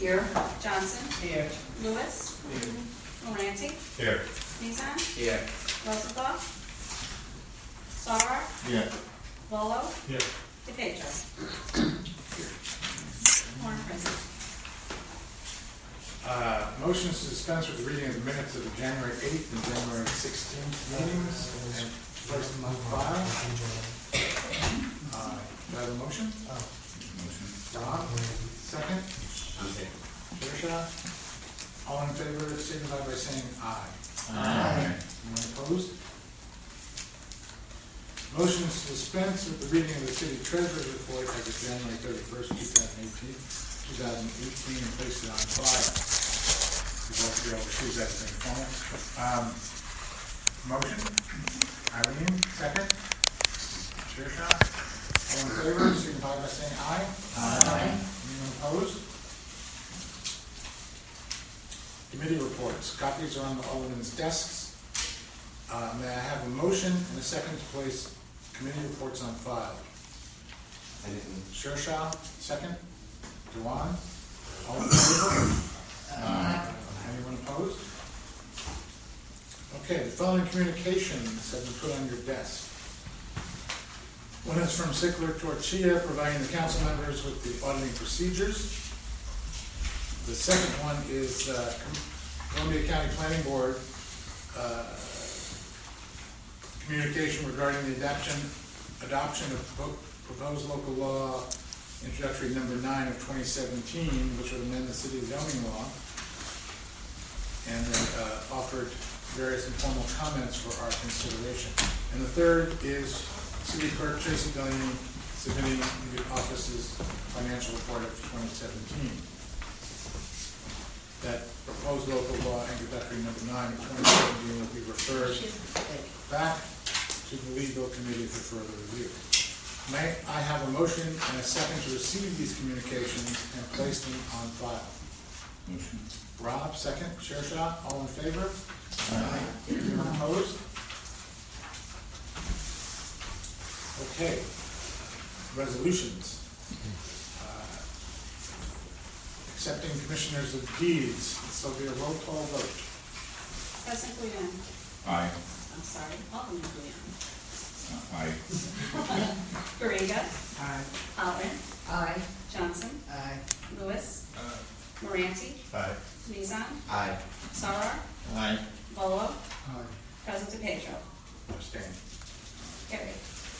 Here. Johnson. Here. Lewis. Here. Moranti. Here. Mizan. Here. Rosenthal. Sauer. Here. Volo. Here. DePietro. Warren present. Motion to dispense with the reading of the minutes of the January 8th and January 16th meetings and place them on file. Do I have a motion? Rob, second. Tricia. All in favor, signify by saying aye. Aye. Anyone opposed? Motion to dispense with the reading of the city treasurer's report as of January 31st, 2018, and place it on file. You'd like to be able to choose that thing formal. Motion. Irene, second. Tricia. All in favor, signify by saying aye. Aye. Anyone opposed? Committee reports. Copies are on the Alderman's desks. May I have a motion and a second to place committee reports on file? I didn't. Shershaw, second. Dewan. All in favor? Anyone opposed? Okay, the following communications have been put on your desk. One is from Sickler Torchia, providing the council members with the auditing procedures. The second one is Columbia County Planning Board communication regarding the adoption of proposed local law introductory number 9 of 2017, which would amend the city zoning law, and then offered various informal comments for our consideration. And the third is City Clerk Tracy Delaney submitting the office's financial report of 2017. That proposed local law introductory number 9 of 2017 will be referred back to the legal committee for further review. May I have a motion and a second to receive these communications and place them on file? Motion. Rob, second. Shershaw, all in favor? Aye. Anyone opposed? Okay. Resolutions. Accepting commissioners of deeds. This will be a roll call vote. President Guian. Aye. I'm sorry, Alderman Guian. Aye. Garriga. Aye. Allen. Aye. Johnson. Aye. Lewis. Moranti. Aye. Mizan. Aye. Sauer. Aye. Volo. Aye. President DePietro. Abstain. Carried.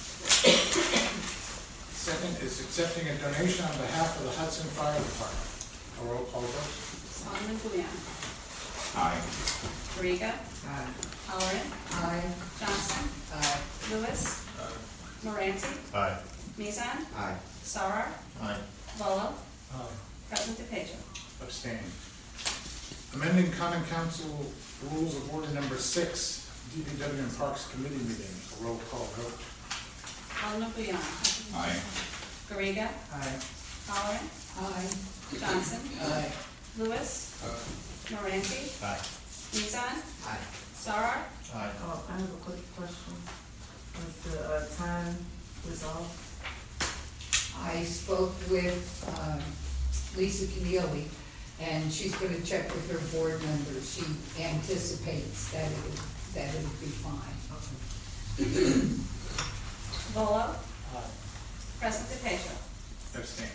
Second is accepting a donation on behalf of the Hudson Fire Department. A roll call vote. Alderman Guian. Aye. Garriga. Aye. Allen. Aye. Johnson. Aye. Lewis. Moranti. Aye. Mizan. Aye. Sauer. Aye. Volo. Aye. President DePietro. Abstain. Amending Common Council Rules of Order number 6, DPW and Parks Committee meeting. A roll call vote. Alderman Guian. Aye. Garriga. Aye. Allen. Aye. Johnson. Aye. Lewis. Moranti. Aye. Mizan. Aye. Sauer. Aye. I have a quick question. Was the time resolved? I spoke with Lisa Keneally, and she's going to check with her board members. She anticipates that it would be fine. Volo. President DePietro. Abstain.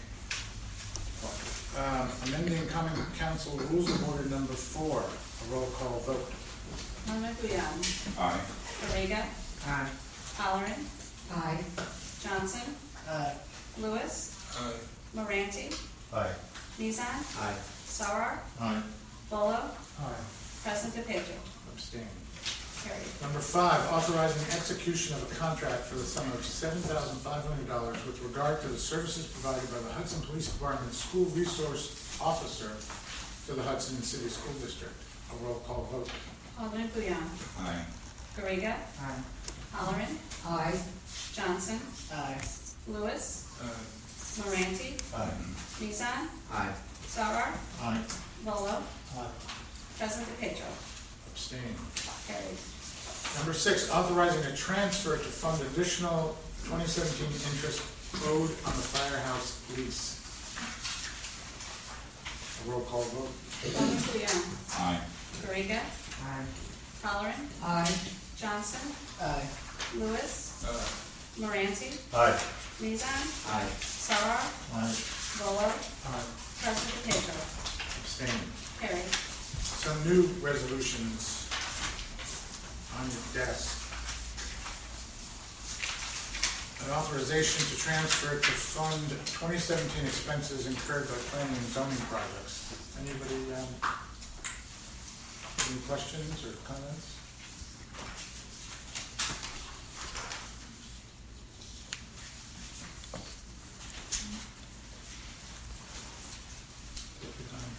Amending Common Council Rules of Order number 4. A roll call vote. Alderman Guian. Aye. Garriga. Aye. Halloran. Aye. Johnson. Aye. Lewis. Moranti. Aye. Mizan. Aye. Sauer. Aye. Volo. Aye. President DePietro. Abstain. Carried. Number 5, authorizing execution of a contract for the sum of $7,500 with regard to the services provided by the Hudson Police Department School Resource Officer to the Hudson City School District. A roll call vote. Alderman Guian. Aye. Garriga. Aye. Halloran. Aye. Johnson. Aye. Lewis. Moranti. Aye. Mizan. Aye. Sauer. Aye. Volo. Aye. President DePietro. Abstain. Carried. Number 6, authorizing a transfer to fund additional 2017 interest owed on the firehouse lease. A roll call vote. Alderman Guiana. Aye. Garriga. Aye. Halleran. Aye. Johnson. Aye. Lewis. Moranti. Aye. Mizan. Aye. Sarar. Aye. Volo. Aye. President DePietro. Abstain. Carried. Some new resolutions on your desk. An authorization to transfer to fund 2017 expenses incurred by planning and zoning projects. Anybody, any questions or comments? Take your time.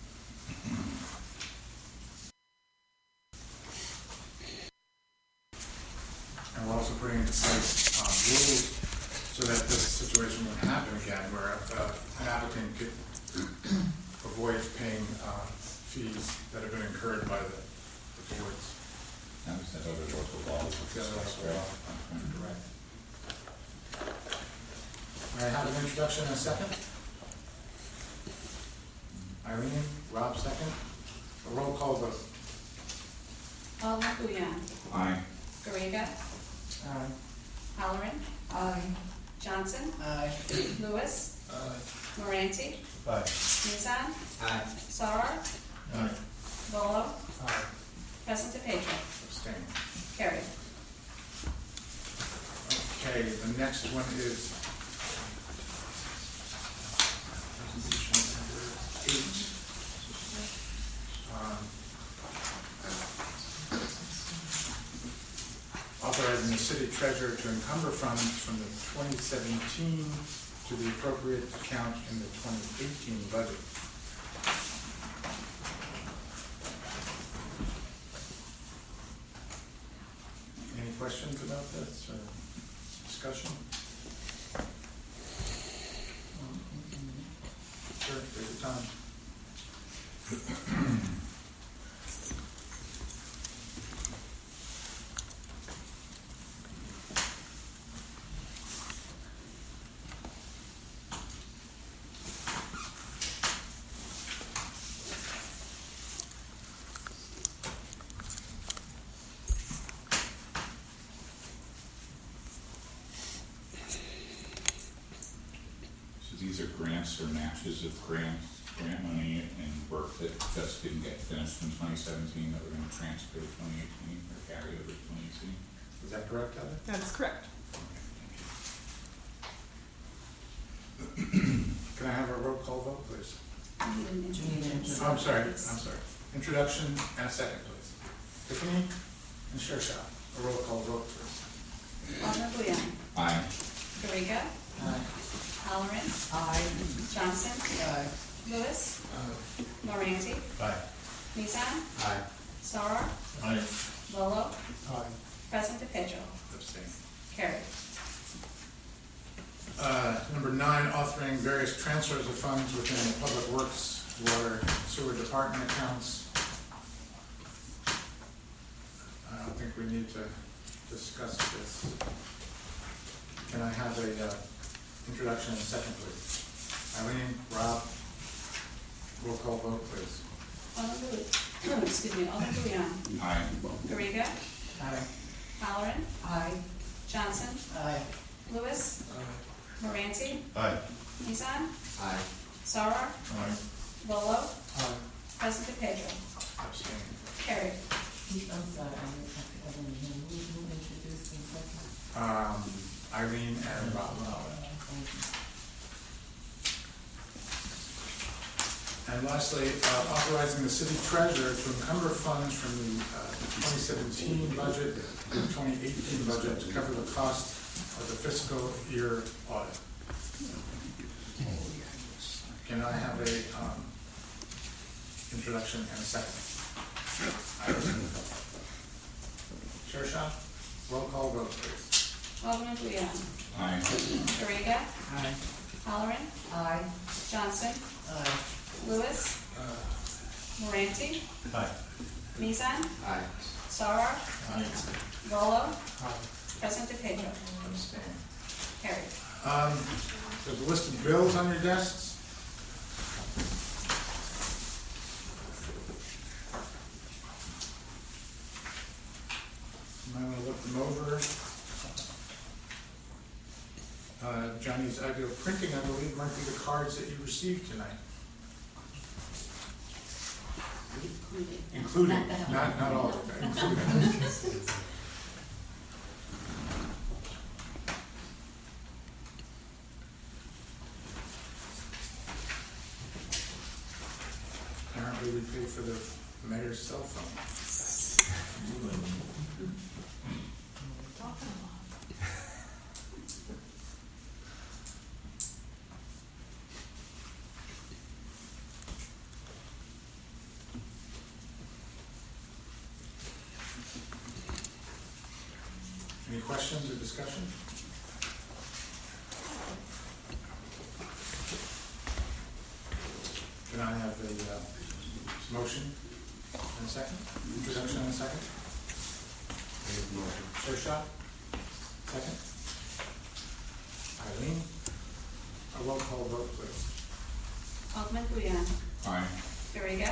And we're also putting into place rules so that this situation won't happen again, where an applicant could avoid paying fees that have been incurred by the boards. Now, is that other local laws? The other local law. Correct. May I have an introduction and a second? Irene, Rob, second. A roll call vote. Alderman Guiana. Aye. Garriga. Aye. Halleran. Aye. Johnson. Aye. Lewis. Moranti. Aye. Mizan. Aye. Sarar. Aye. Volo. Aye. President DePietro. Abstain. Carried. Okay, the next one is resolution number 8. Authorizing the city treasurer to encumber funds from the 2017 to the appropriate account in the 2018 budget. Any questions about this or discussion? Sure, take your time. So these are grants or matches of grant money and work that just didn't get finished in 2017 that we're going to transfer to 2018 or carry over to 2018. Is that correct, Heather? That's correct. Can I have a roll call vote, please? You need an introduction. Oh, I'm sorry. Introduction and a second, please. Tiffany and Shershaw, a roll call vote, please. Alderman Guiana. Aye. Garriga. Aye. Halleran. Aye. Johnson. Aye. Lewis. Moranti. Aye. Mizan. Aye. Sarar. Aye. Volo. Aye. President DePietro. Abstain. Carried. Number 9, authoring various transfers of funds within the Public Works, Water, Sewer Department accounts. I don't think we need to discuss this. Can I have a introduction and a second, please? Eileen, Rob, roll call vote, please. Alderman Guiana. Aye. Garriga. Aye. Halleran. Aye. Johnson. Aye. Lewis. Moranti. Aye. Mizan. Aye. Sarar. Aye. Volo. Aye. President DePietro. Abstain. Carried. I'm sorry, I didn't hear who introduced and second. Eileen and Rob. Thank you. And lastly, authorizing the city treasurer to encumber funds from the 2017 budget and 2018 budget to cover the cost of the fiscal year audit. Can I have a introduction and a second? Shershaw, roll call vote, please. Alderman Guiana. Aye. Garriga. Aye. Halleran. Aye. Johnson. Aye. Lewis. Moranti. Aye. Mizan. Aye. Sarar. Aye. Volo. President DePietro. Abstain. Carried. There's a list of bills on your desks. cards, the printing, I believe, might be the cards that you received tonight. Including, not all of that, including. Apparently we paid for the mayor's cell phone. Any questions or discussion? Can I have a motion and a second? Introduction and a second? Sure shot? Second? Eileen? A roll call vote, please. Alderman Guian. Aye. Garriga.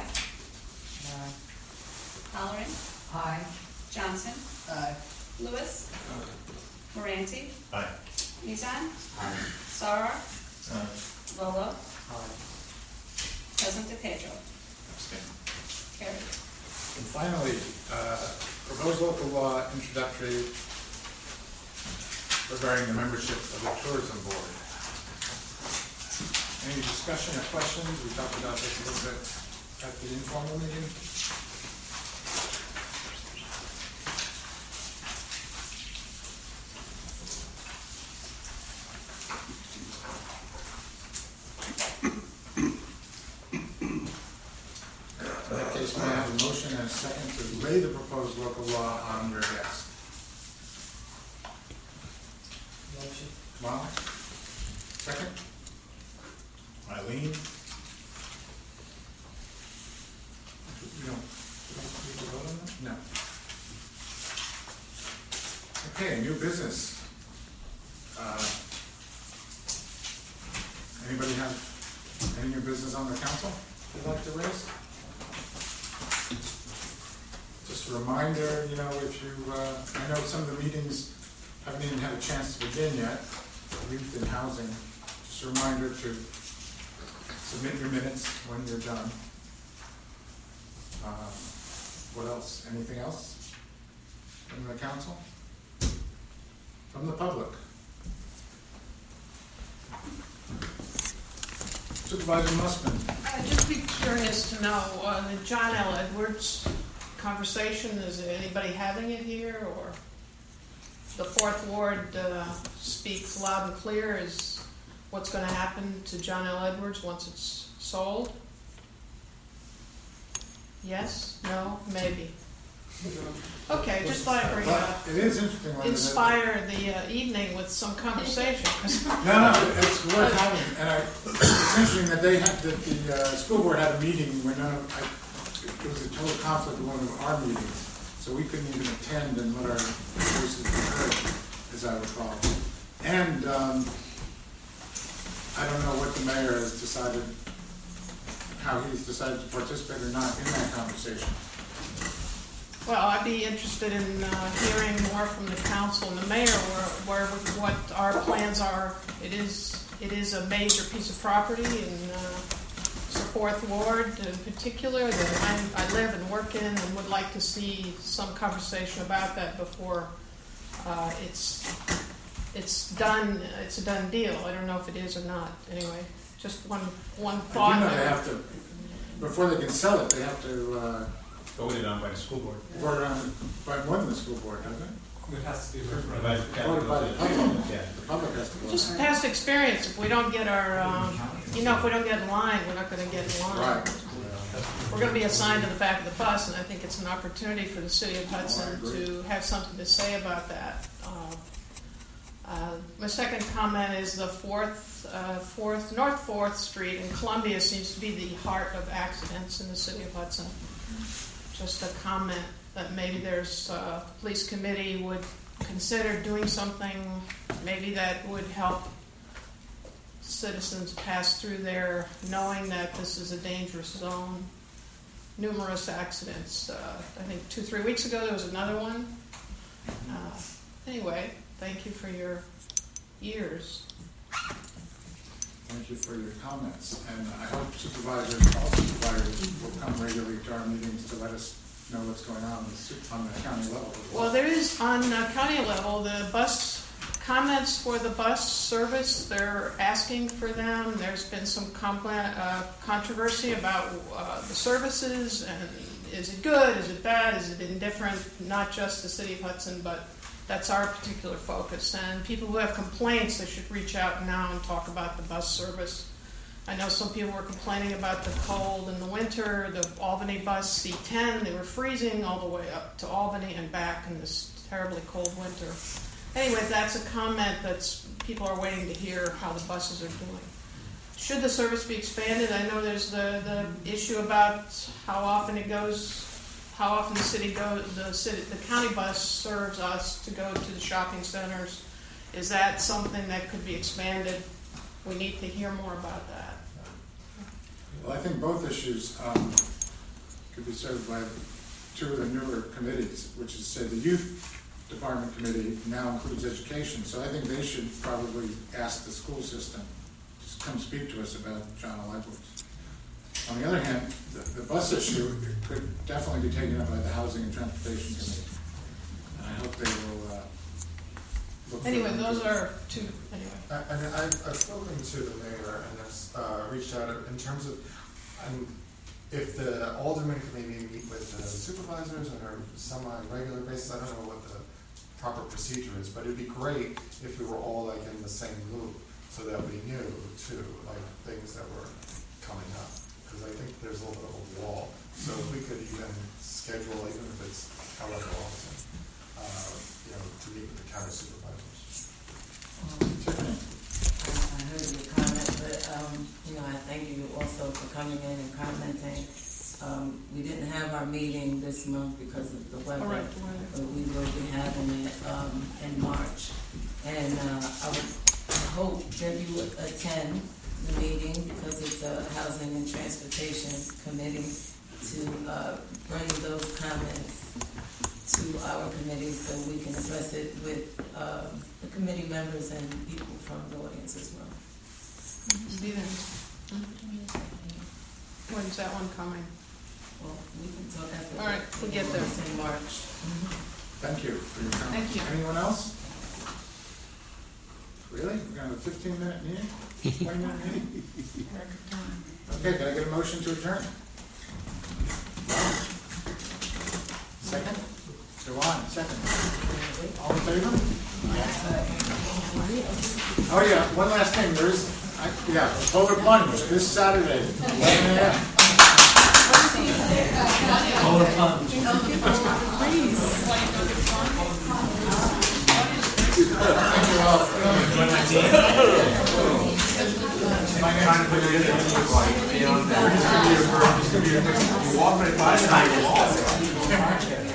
Halleran. Aye. Johnson. Aye. Lewis. Moranti. Aye. Mizan. Aye. Sauer. Volo. Aye. President DePedro. Abstain. Carried. And finally, proposed local law introductory regarding the membership of the tourism board. Any discussion or questions? We talked about this a little bit at the informal meeting. In that case, may I have a motion and a second to lay the proposed local law on your desk? Motion. Molly? Second? Eileen? You don't need to vote on that? No. Okay, new business. Anybody have any new business on the council they'd like to raise? Just a reminder, you know, if you, I know some of the meetings haven't even had a chance to begin yet, youth and housing. Just a reminder to submit your minutes when you're done. What else? Anything else from the council? From the public? Supervisor Mussman. I'd just be curious to know, the John L. Edwards conversation, is anybody having it here, or the Fourth Ward speaks loud and clear is what's going to happen to John L. Edwards once it's sold? Yes? No? Maybe? Okay, just thought I'd bring it Well, up. it is interesting. Linda, that- Inspire the evening with some conversation. 'Cause No, it's worth having, and it's interesting that the school board had a meeting when it was a total conflict with one of our meetings, so we couldn't even attend and let our voices be heard, as I recall. And I don't know what the mayor has decided, how he's decided to participate or not in that conversation. Well, I'd be interested in hearing more from the council and the mayor what our plans are. It is a major piece of property in the Fourth Ward in particular that I live and work in, and would like to see some conversation about that before it's done. It's a done deal. I don't know if it is or not. Anyway, just one thought. I do know they have to, before they can sell it, they have to Voted on by the school board. vote on by more than the school board, doesn't it? It has to be Voted by the public. Yeah. The public has to vote. Just past experience. If we don't get our, if we don't get in line, we're not going to get in line. Right. We're going to be assigned to the back of the bus, and I think it's an opportunity for the city of Hudson agree. to have something to say about that. My second comment is the North 4th Street in Columbia seems to be the heart of accidents in the city of Hudson. Just a comment that maybe there's a police committee would consider doing something maybe that would help citizens pass through there knowing that this is a dangerous zone. Numerous accidents. I think 2-3 weeks ago there was another one. Anyway, thank you for your ears. Thank you for your comments, and I hope all supervisors will come regularly to our meetings to let us know what's going on the county level. Well, there is, on county level, the bus comments for the bus service, they're asking for them. There's been some controversy about the services, and is it good, is it bad, is it indifferent? Not just the city of Hudson, but that's our particular focus. And people who have complaints, they should reach out now and talk about the bus service. I know some people were complaining about the cold in the winter, the Albany bus C10, they were freezing all the way up to Albany and back in this terribly cold winter. Anyway, that's a comment that's, people are waiting to hear how the buses are doing. Should the service be expanded? I know there's the issue about how often it goes, how often the city goes, the county bus serves us to go to the shopping centers. Is that something that could be expanded? We need to hear more about that. Well, I think both issues could be served by two of the newer committees, which is, say, the youth department committee now includes education, so I think they should probably ask the school system to come speak to us about John L. Edwards. On the other hand, the bus issue could definitely be taken up by the Housing and Transportation Committee. And I hope they will look for Anyway, them. those are two, anyway. I've spoken to the mayor and I've reached out in terms of, if the aldermen could maybe meet with the supervisors on a semi-regular basis. I don't know what the proper procedure is, but it'd be great if we were all like in the same loop so that we knew too, like things that were coming up. Because I think there's a little bit of a wall. So if we could even schedule, even if it's however often, to meet with the county supervisors. Tiffany. I heard your comment, but I thank you also for coming in and commenting. We didn't have our meeting this month because of the weather, All right. but we will be having it in March. And I would hope that you would attend the meeting because it's a Housing and Transportation Committee to bring those comments to our committee so we can address it with the committee members and people from the audience as well. When's that one coming? Well, we can talk after. All right, we'll get there. It's in March. Thank you for your comments. Thank you. Anyone else? Really? We're going to have a 15-minute meeting? 20-minute meeting? Okay, can I get a motion to adjourn? Second? Dewan, second. All in favor? Oh yeah, one last thing, there is, Polar Plunge, this Saturday, 11 a.m. Polar plunge. Thank you all for coming. You walk right by it.